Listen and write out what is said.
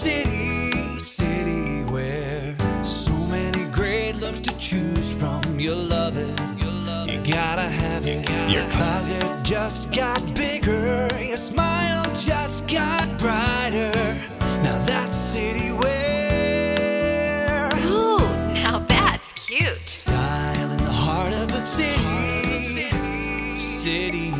city where so many great looks to choose from. You'll love it, you gotta have it. Your closet just got bigger, your smile just got brighter. Now that's city wear. Ooh, now that's cute. Style in the heart of the city. City